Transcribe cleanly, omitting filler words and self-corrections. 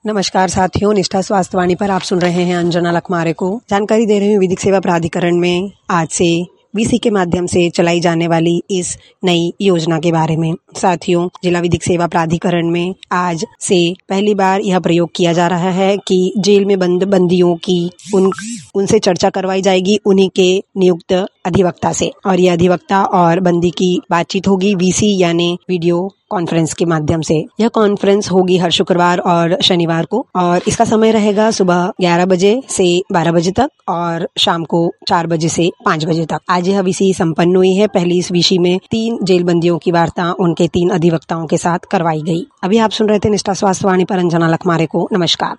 नमस्कार साथियों, निष्ठा स्वास्थ्य वाणी पर आप सुन रहे हैं अंजना लखमारे को। जानकारी दे रही हूँ विधिक सेवा प्राधिकरण में आज से वीसी के माध्यम से चलाई जाने वाली इस नई योजना के बारे में। साथियों, जिला विधिक सेवा प्राधिकरण में आज से पहली बार यह प्रयोग किया जा रहा है कि जेल में बंद बंदियों की उनसे चर्चा करवाई जाएगी उन्हीं के नियुक्त अधिवक्ता से, और यह अधिवक्ता और बंदी की बातचीत होगी वीसी यानी वीडियो कॉन्फ्रेंस के माध्यम से। यह कॉन्फ्रेंस होगी हर शुक्रवार और शनिवार को, और इसका समय रहेगा सुबह 11 बजे से 12 बजे तक और शाम को 4 बजे से 5 बजे तक। आज यह वीसी संपन्न हुई है। पहली इस वीसी में 3 जेल बंदियों की वार्ता उनके 3 अधिवक्ताओं के साथ करवाई गई। अभी आप सुन रहे थे निष्ठा स्वास्थ्य वाणी पर अंजना लखमारे को। नमस्कार।